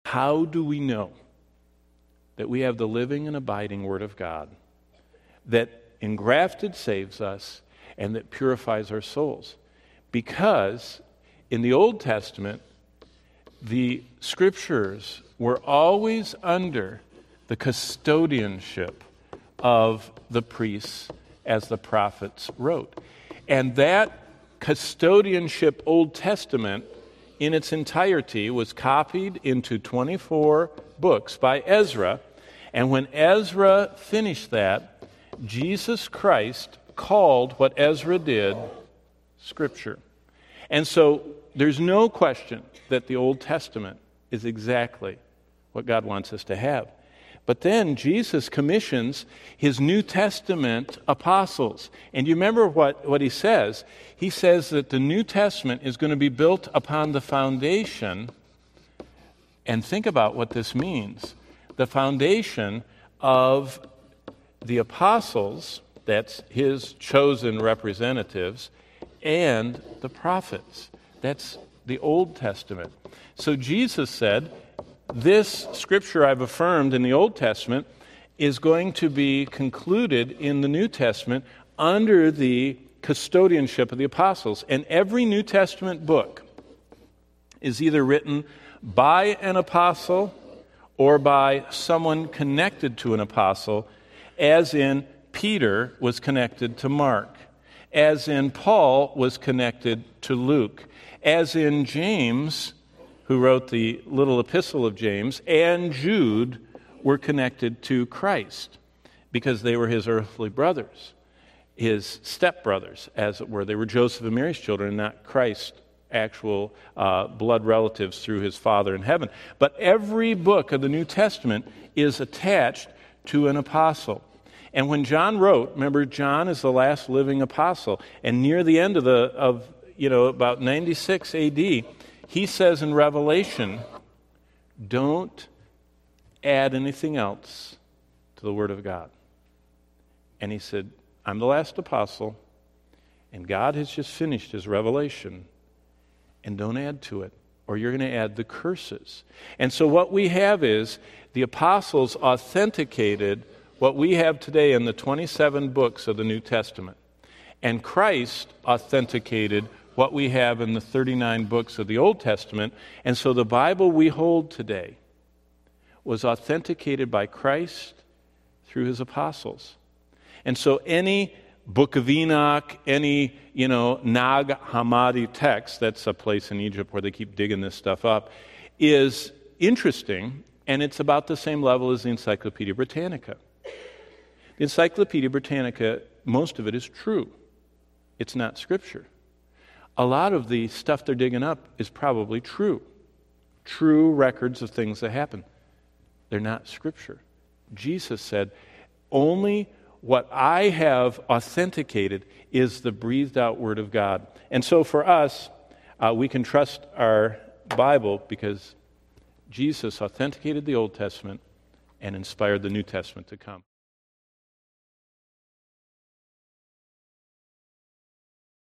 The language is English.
How do we know that we have the living and abiding Word of God that engrafted saves us and that purifies our souls? Because in the Old Testament, the Scriptures were always under the custodianship of the priests as the prophets wrote. And that custodianship Old Testament in its entirety was copied into 24 books by Ezra. And when Ezra finished that, Jesus Christ called what Ezra did Scripture. And so there's no question that the Old Testament is exactly what God wants us to have. But then Jesus commissions his New Testament apostles. And you remember what he says? He says that the New Testament is going to be built upon the foundation, and think about what this means. The foundation of the apostles, that's his chosen representatives, and the prophets. That's the Old Testament. So Jesus said, this Scripture I've affirmed in the Old Testament is going to be concluded in the New Testament under the custodianship of the apostles. And every New Testament book is either written by an apostle or by someone connected to an apostle, as in Peter was connected to Mark, as in Paul was connected to Luke, as in James, who wrote the little epistle of James, and Jude were connected to Christ because they were his earthly brothers, his stepbrothers, as it were. They were Joseph and Mary's children, not Christ's actual blood relatives through his Father in heaven. But every book of the New Testament is attached to an apostle. And when John wrote, remember, John is the last living apostle, and near the end of about 96 A.D., he says in Revelation, don't add anything else to the Word of God. And he said, I'm the last apostle, and God has just finished his revelation, and don't add to it, or you're going to add the curses. And so what we have is the apostles authenticated what we have today in the 27 books of the New Testament. And Christ authenticated what we have in the 39 books of the Old Testament. And so the Bible we hold today was authenticated by Christ through his apostles. And so any Book of Enoch, any, Nag Hammadi text, that's a place in Egypt where they keep digging this stuff up, is interesting, and it's about the same level as the Encyclopedia Britannica. The Encyclopedia Britannica, most of it is true. It's not Scripture. A lot of the stuff they're digging up is probably true. True records of things that happen. They're not Scripture. Jesus said, only what I have authenticated is the breathed out Word of God. And so for us, we can trust our Bible because Jesus authenticated the Old Testament and inspired the New Testament to come.